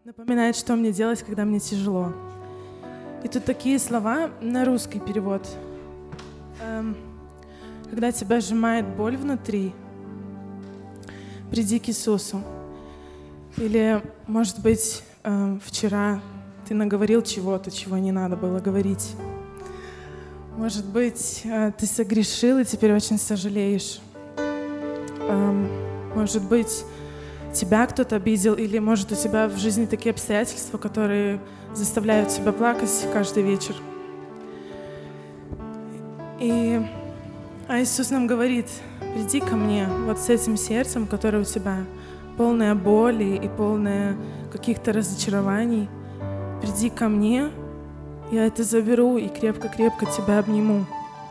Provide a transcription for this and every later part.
напоминает, что мне делать, когда мне тяжело. И тут такие слова на русский перевод. Когда тебя сжимает боль внутри, приди к Иисусу. Или, может быть, вчера ты наговорил чего-то, чего не надо было говорить. Может быть, ты согрешил и теперь очень сожалеешь. Может быть, тебя кто-то обидел, или, может, у тебя в жизни такие обстоятельства, которые заставляют тебя плакать каждый вечер. А Иисус нам говорит: приди ко мне вот с этим сердцем, которое у тебя полное боли и полное каких-то разочарований. Приди ко мне, я это заберу и крепко-крепко тебя обниму.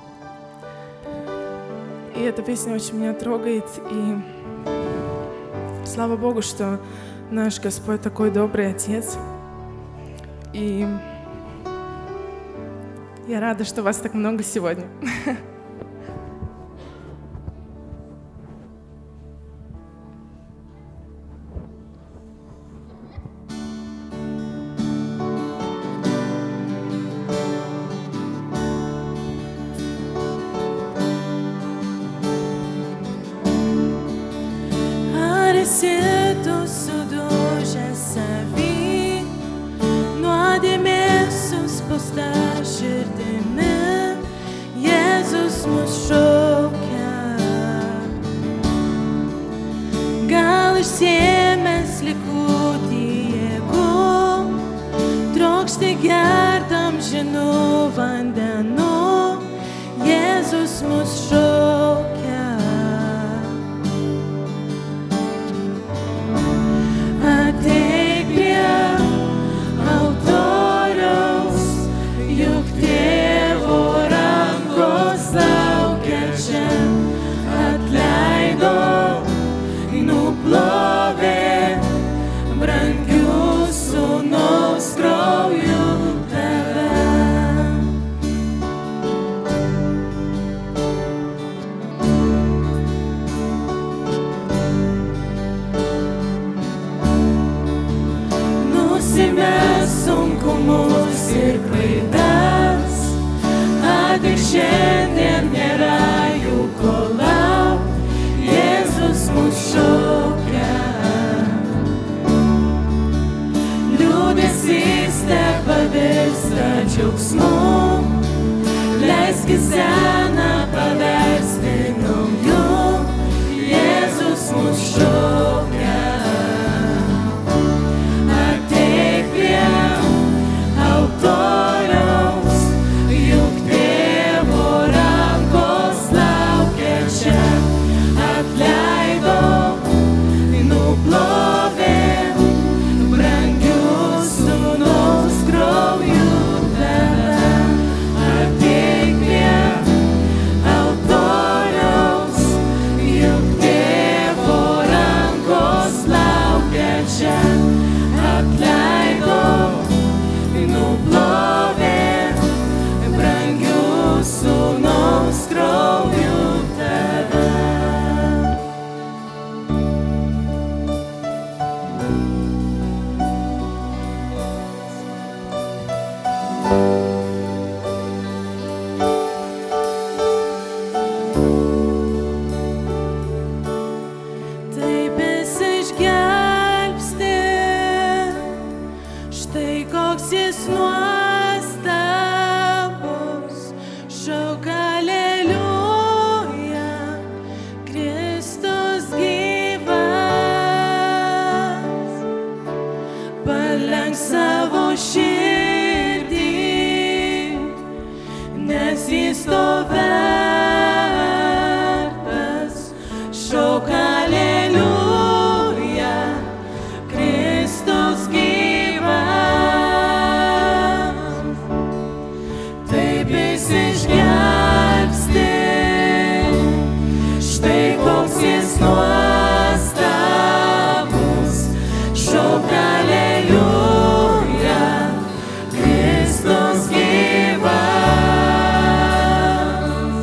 И эта песня очень меня трогает, и слава Богу, что наш Господь такой добрый Отец. И я рада, что вас так много сегодня. Kristus gyvas.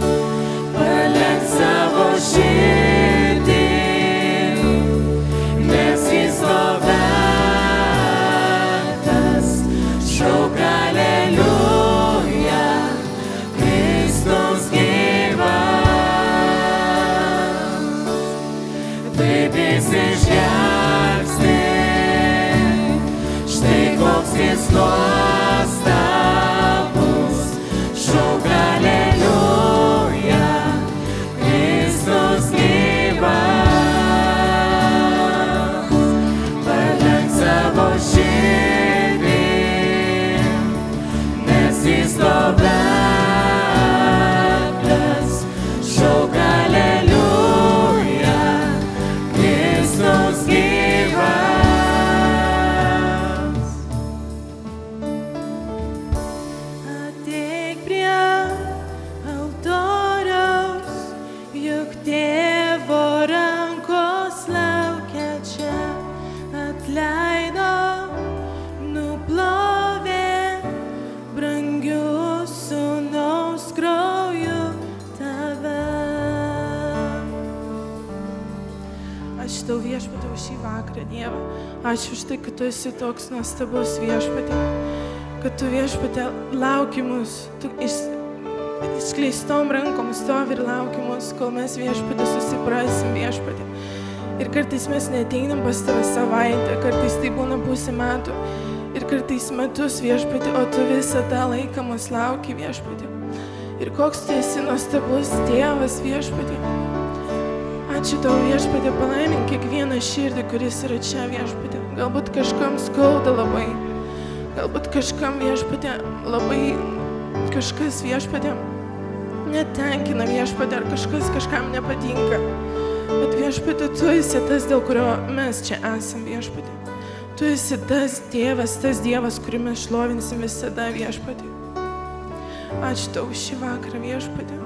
vakarą, Dieve. Ačiū už tai, kad Tu esi toks nuostabus Viešpatie, kad Tu Viešpatie lauki mus, Tu išskleistom rankom stovi ir lauki mus, kol mes Viešpatie susiprasim Viešpatie. Ir kartais mes neateinam pas Tave savaitę, kartais tai būna pusę metų ir kartais metus Viešpatie, o Tu visą tą laiką mus lauki Viešpatie. Ir koks Tu esi nuostabus Tėvas Viešpatie. Ačiū Tau Viešpatie, palaimink kiekvieną širdį, kuris yra čia Viešpatie. Galbūt kažkam skauda labai, galbūt kažkam Viešpatie labai kažkas Viešpatie netenkina Viešpatie, ar kažkas kažkam nepatinka. Bet Viešpatie, Tu esi tas, dėl kurio mes čia esam Viešpatie. Tu esi tas Tėvas, tas Dievas, kurį mes šlovinsim visada Viešpatie. Ačiū Tau šį vakarą Viešpatie.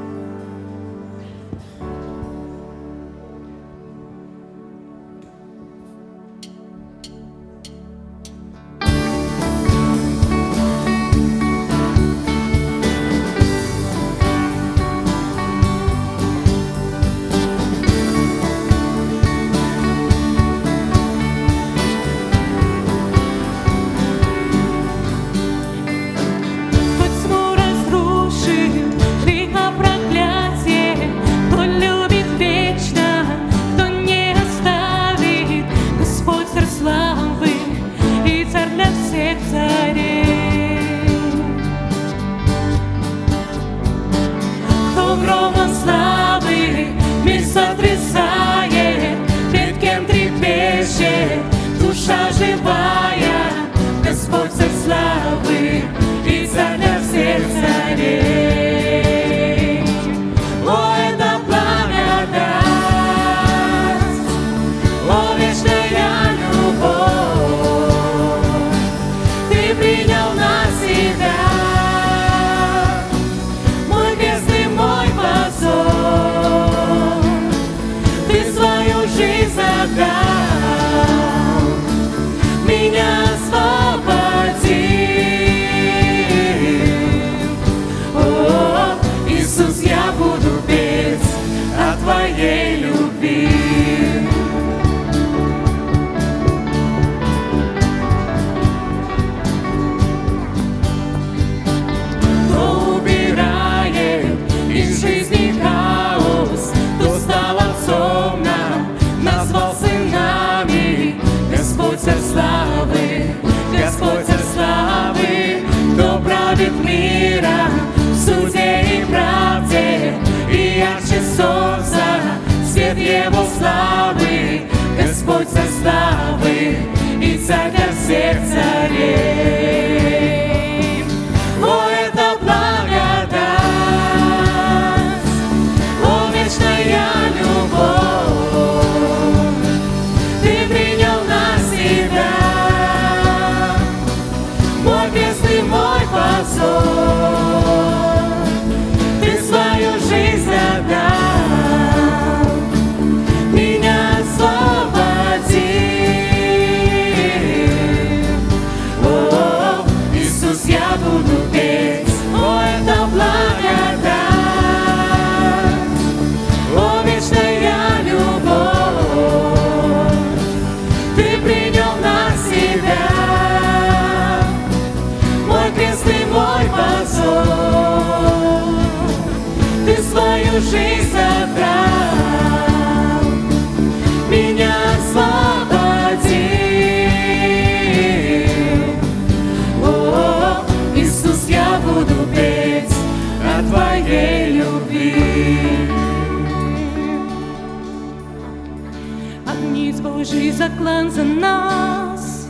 Заклан за нас,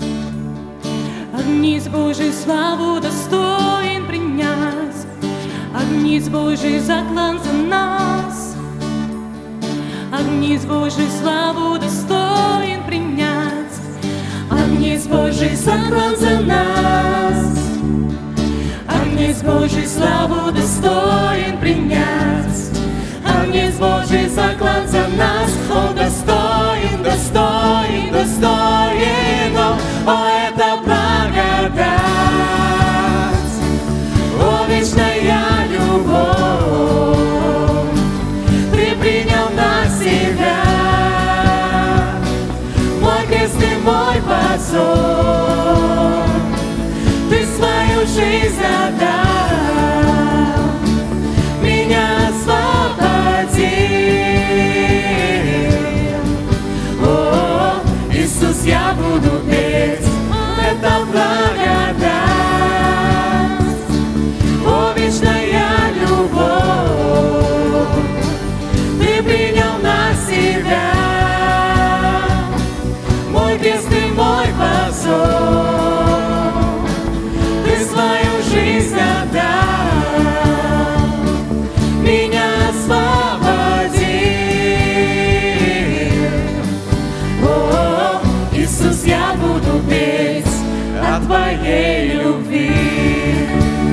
огниц Божий славу достоин принять, огниц Божий заклан за нас, огниц Божий славу достоин принять, огниц Божий заклан за нас, огниц Божий славу достоин принять, огниц Божий заклан за нас, он достоин, достоин, достоин, о, это благодать, о, вечная любовь, Ты принял на себя мой грех. Твоей любви.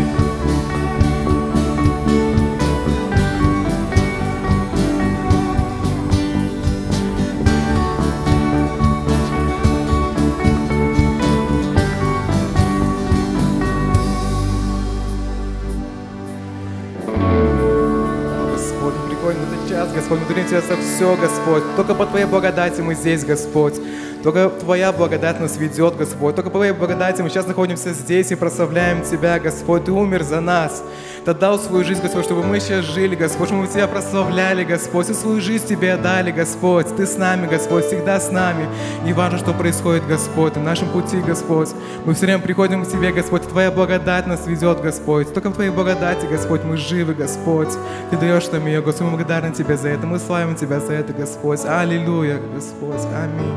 Господь, мы приходим в этот час, Господь, мы благодарим Тебя за все, Господь. Только по Твоей благодати мы здесь, Господь. Только Твоя благодать нас ведет, Господь. Только по Твоей благодати мы сейчас находимся здесь и прославляем Тебя, Господь. Ты умер за нас. Ты отдал свою жизнь, Господь, чтобы мы сейчас жили, Господь, чтобы мы Тебя прославляли, Господь. И свою жизнь Тебе отдали, Господь. Ты с нами, Господь, всегда с нами. Не важно, что происходит, Господь, на нашем пути, Господь. Мы все время приходим к Тебе, Господь. Твоя благодать нас ведет, Господь. Только в Твоей благодати, Господь, мы живы, Господь. Ты даешь нам ее, Господь. Мы благодарны Тебе за это. Мы славим Тебя за это, Господь. Аллилуйя, Господь. Аминь.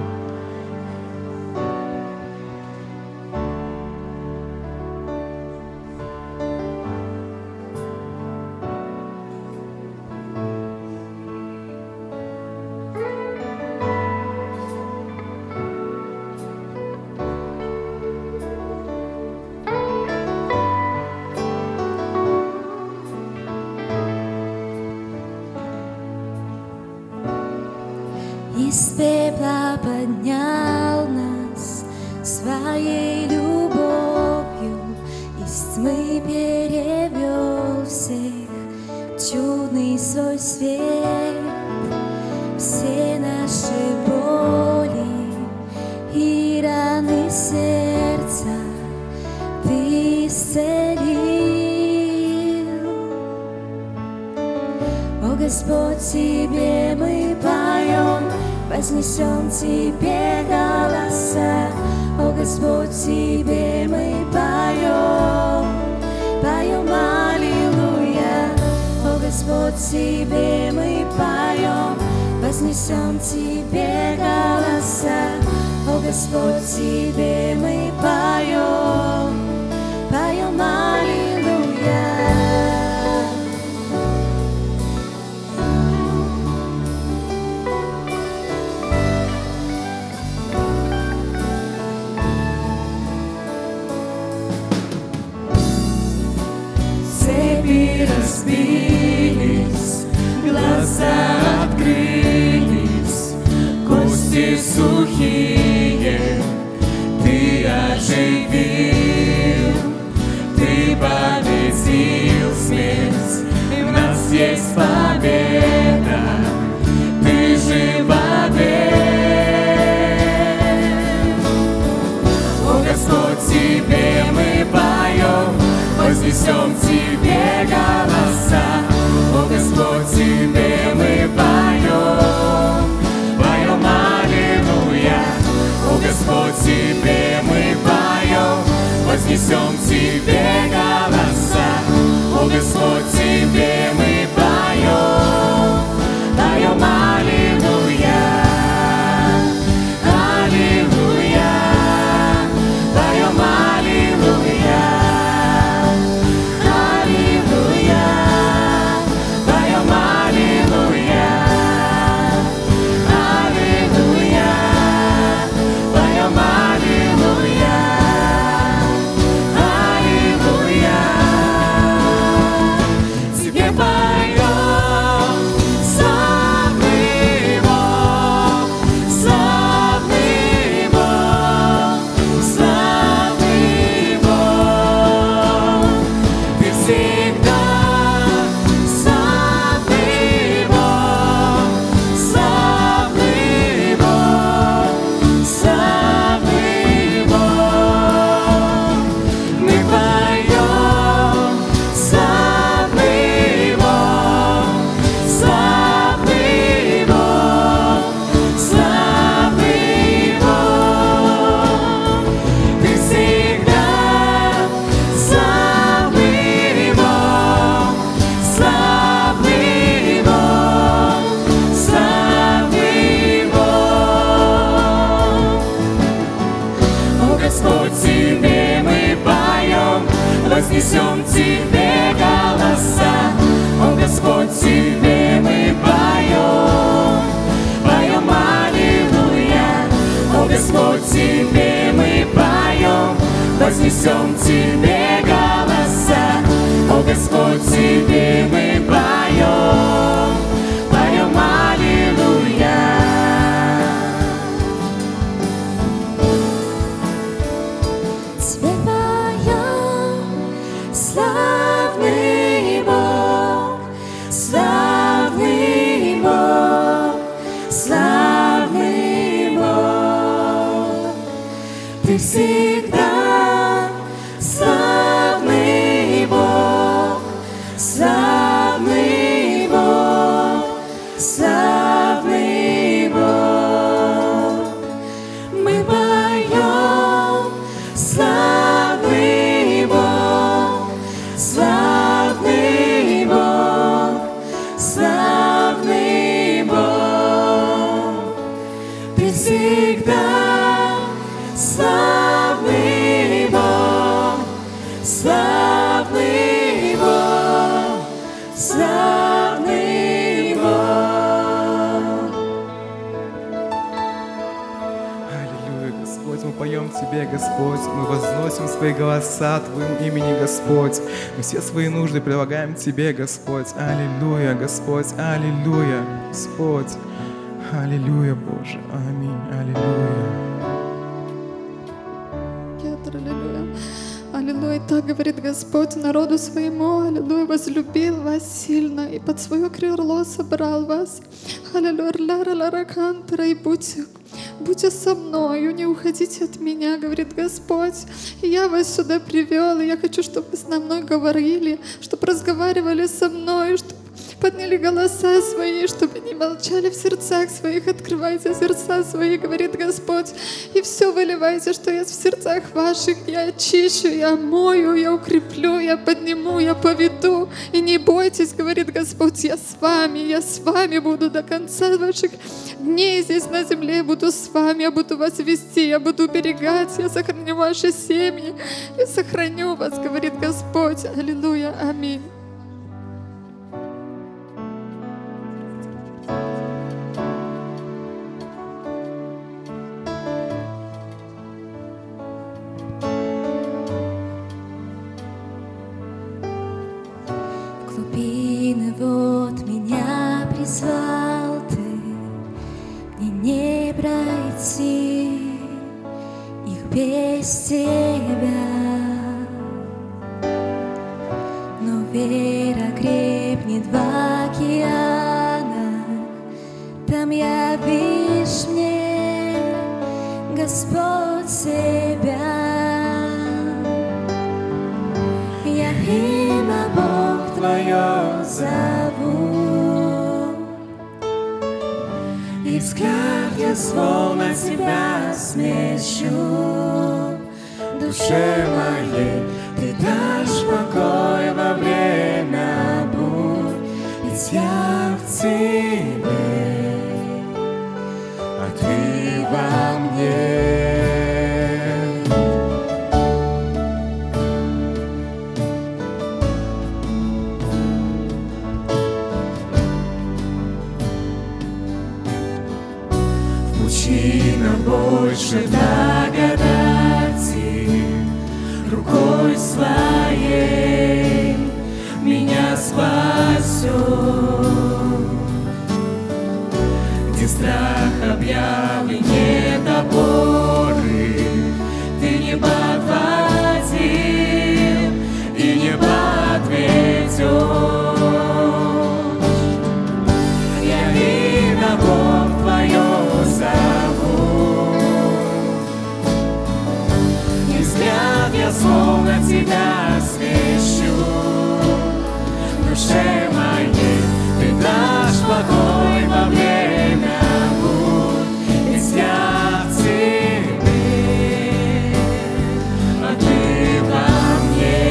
Из пепла поднял нас своей любовью, из тьмы перевел всех в чудный свой свет. Все наши боли и раны сердца Ты исцелил. О, Господь, Тебе мы поем, вознесем Тебе голоса. О, Господь, Тебе мы поем, поем аллилуйя. О, Господь, Тебе мы поем, вознесем Тебе голоса. О, Господь, Тебе мы поем, поем аллилуйя. Цепи разбились, глаза открылись, кости сухие Ты оживил. Ты победил смерть, и в нас есть победа. Ты жив вовек. О, Господь, Тебе мы поем, вознесем Тебе голоса. О, Господь, Тебе мы поем, поем аллилуйя. О, Господь, Тебе мы поем, вознесем Тебе голоса. О, Господь, Тебе мы поем, поем аллилуйя. Аллилуйя, поем аллилуйя. Вознесем Тебе голоса, о, Господь, Тебе мы поем, поем аллилуйя. О, Господь, Тебе мы поем, вознесем Тебе голоса. О, Господь, Тебе мы поем, поем аллилуйя. Тебе поем, славный Бог, славный Бог, славный Бог. Ты всегда славный Бог, славный Бог, славный Бог. Мы поем, славный Бог, славный Бог, славный Бог. Ты всегда славный Бог, славный Бог, славный Бог. Аллилуйя, Господь, мы поем Тебе, Господь, мы возносим свои голоса Твоему имени, Господь. Мы все свои нужды прилагаем Тебе, Господь. Аллилуйя, Господь, аллилуйя, Господь. Аллилуйя, Боже, аминь, аллилуйя. Аллилуйя. Аллилуйя. Так говорит Господь народу своему. Аллилуйя. Возлюбил вас сильно и под свое крыло собрал вас. Аллилуйя. И будьте со мною, не уходите от меня, говорит Господь. И я вас сюда привел, и я хочу, чтобы вы со мной говорили, чтобы разговаривали со мной, чтобы подняли голоса свои, чтобы не молчали в сердцах своих. Открывайте сердца свои, говорит Господь, и все выливайте, что есть в сердцах ваших. Я очищу, я омою, я укреплю, я подниму, я поведу. И не бойтесь, говорит Господь, я с вами буду до конца ваших дней здесь на земле. Я буду с вами, я буду вас вести, я буду берегать, я сохраню ваши семьи, я сохраню вас, говорит Господь. Аллилуйя, аминь. Глубины вот меня призвал Ты, мне не пройти их без Тебя. Но вера крепнет в океанах, там явишь мне, Господь, себя. Я имя Бог Твое зову, и взгляд я свой на Тебя смещу. Душе моей Ты дашь покой во время бурь, ведь я в Тебе, а Ты во мне. Больше благодати, рукой своей меня спасет. Где страх объявлен, нет опоры, Ты не подводил и не подведешь. Я имя Бог Твое зову, я словно Тебя свещу. Душе моей Ты дашь покой во время бурь, ведь я в Тебе, а Ты во мне.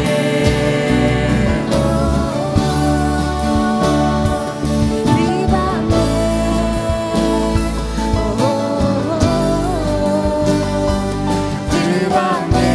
Ты во мне, Ты во мне.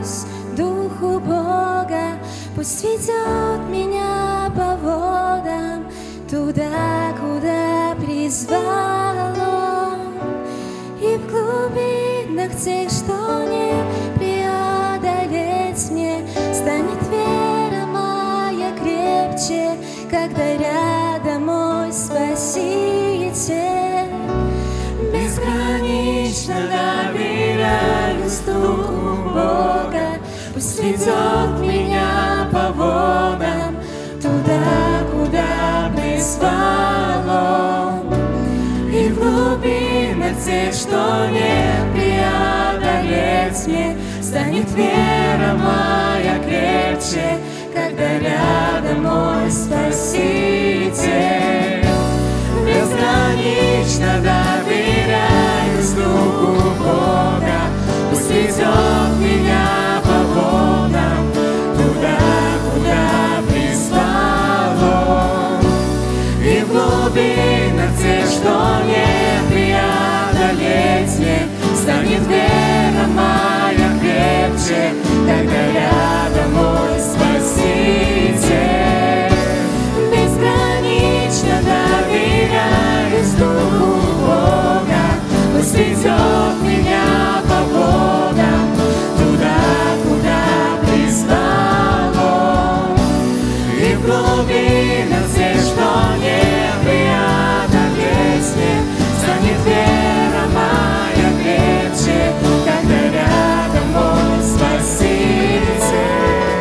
доверюсь Духу Бога, пусть ведет меня по водам туда, куда призвал Он. И в глубинах тех, что не преодолеть мне, станет вера моя крепче, когда рядом мой Спаситель. Безгранично доверяюсь Духу Бога, пусть ведет меня по водам туда, куда призвал Он. И в глубинах тех, что не преодолеть мне, станет вера моя крепче, когда рядом мой Спаситель. Безгранично доверяюсь Духу Бога, пусть ведет меня по водам туда, куда призвал Он. И в глубинах тех, что не преодолеть мне, станет вера моя крепче, когда рядом мой Спаситель. Безгранично доверяюсь Духу Бога, пусть ведет меня по водам туда, куда призвал Он. И в глубинах тех, что не преодолеть мне, станет вера моя крепче, когда рядом мой Спаситель.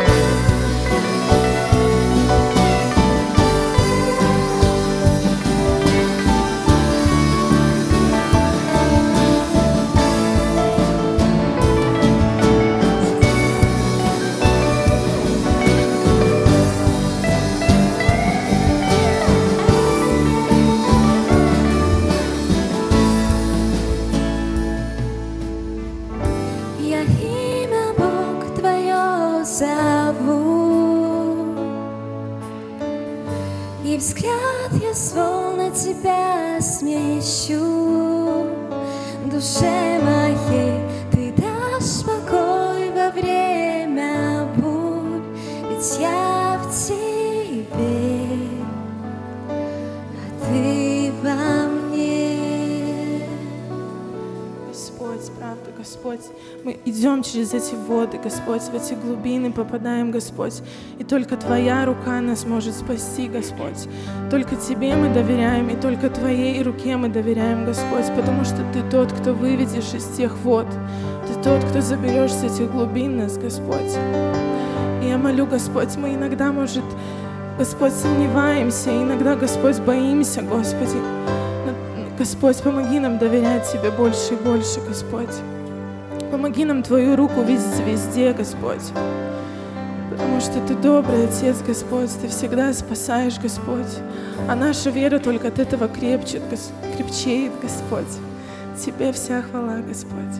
Я имя Бог Твое зову, и взгляд я свой на Тебя смещу. Душе моей Ты дашь покой во время бурь, ведь я в Тебе, а Ты во мне. Господь, правда, Господь, мы идем через эти воды, Господь, в эти глубины попадаем, Господь, и только Твоя рука нас может спасти, Господь. Только Тебе мы доверяем, и только Твоей руке мы доверяем, Господь, потому что Ты тот, кто выведешь из тех вод, Ты тот, кто заберешь с этих глубин нас, Господь. И я молю, Господь, мы иногда, может, Господь, сомневаемся, иногда, Господь, боимся, Господи. Но, Господь, помоги нам доверять Тебе больше и больше, Господь. Помоги нам Твою руку видеть везде, Господь. Потому что Ты добрый Отец, Господь, Ты всегда спасаешь, Господь. А наша вера только от этого крепчает, крепчеет, Господь. Тебе вся хвала, Господь.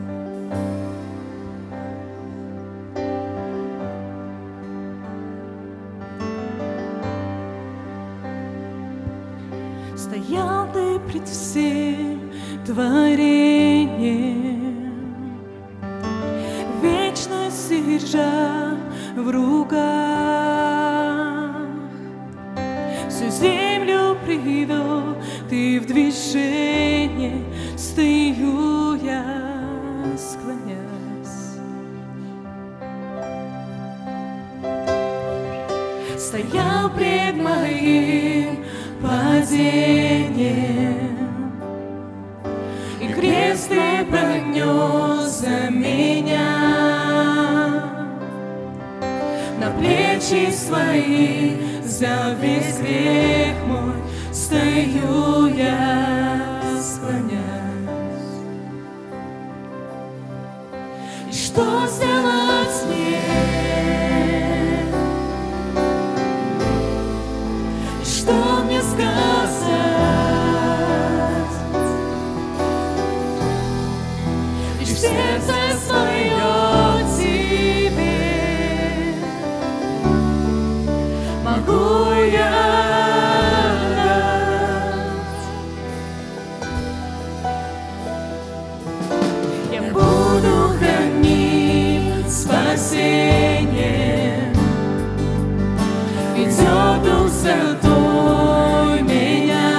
Стоял Ты пред всем творением, вечность держа в руках. Всю землю привел Ты в движение, стою я, склонясь. Стоял пред моим падением, и крест Ты понес за меня. На плечи свои за весь грех мой стою я, склонясь. И что сделать мне? И что мне сказать? И в сердце свое Тебе могу я дать. спасение. Ведет Дух Святой меня,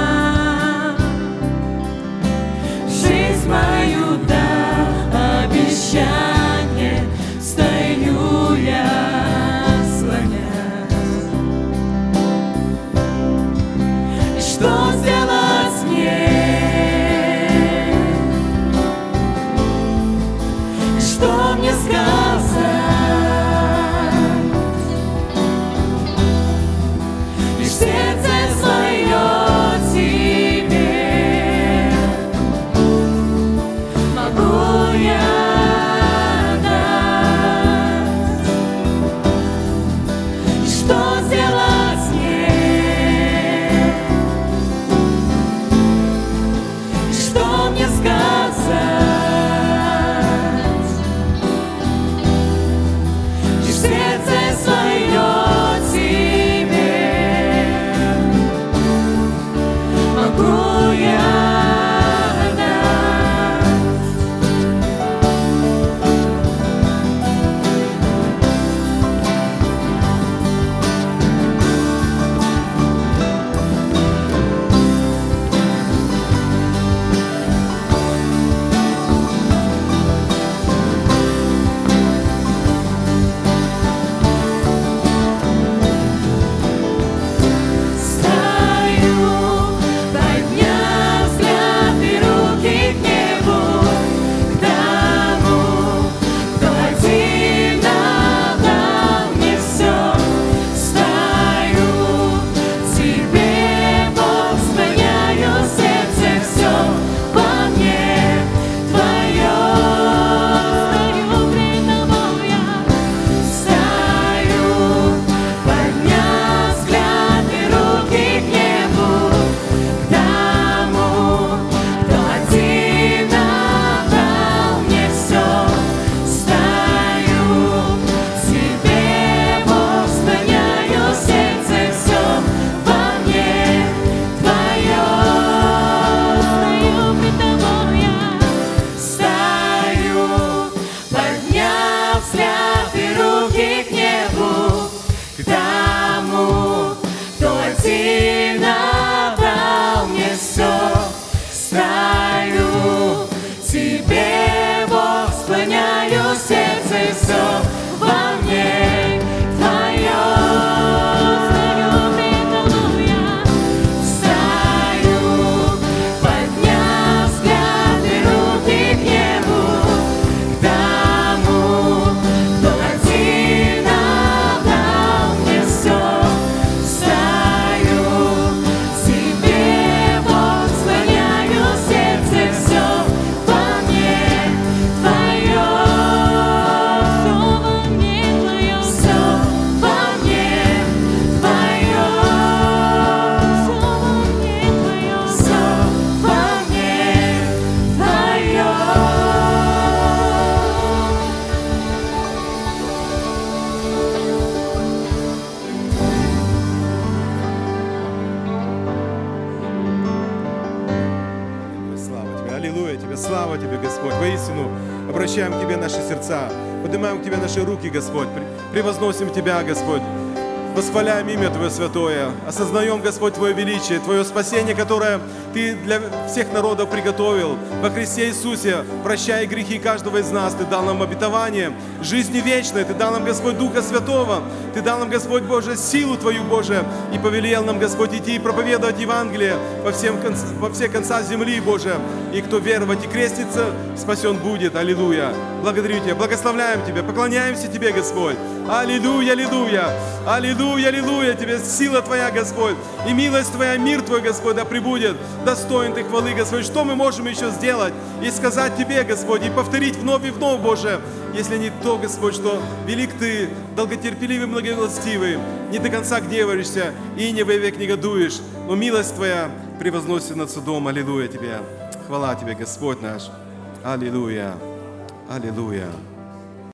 жизнь мою да обещание, стою я слонясь. И что сделать мне? Что мне сказать? Лишь сердце свое тебе могу я дать. И что сделать мне? И что мне сказать? Сердце свое тебе могу я дать. Слава Тебе, Господь. Воистину обращаем к Тебе наши сердца, поднимаем к Тебе наши руки, Господь, превозносим Тебя, Господь, восхваляем имя Твое святое, осознаем, Господь, Твое величие, Твое спасение, которое Ты для всех народов приготовил. Во Христе Иисусе, прощай грехи каждого из нас, Ты дал нам обетование жизни вечной, Ты дал нам, Господь, Духа Святого, Ты дал нам, Господь Боже, силу Твою, Боже, и повелел нам, Господь, идти и проповедовать Евангелие во все конца земли, Боже. И кто веровать и креститься, спасен будет. Аллилуйя. Благодарю Тебя, благословляем Тебя, поклоняемся Тебе, Господь. Аллилуйя, аллилуйя, аллилуйя, аллилуйя. Тебе сила Твоя, Господь, и милость Твоя, мир Твой, Господь, да пребудет. Достоин Ты хвалы, Господь. Что мы можем еще сделать и сказать Тебе, Господь, и повторить вновь и вновь, Боже, если не то, Господь, что велик Ты, долготерпеливый, многомилостивый, не до конца гневаешься и не вовек негодуешь, но милость Твоя превозносит над судом. Аллилуйя Тебе. Хвала Тебе, Господь наш. Аллилуйя. Аллилуйя.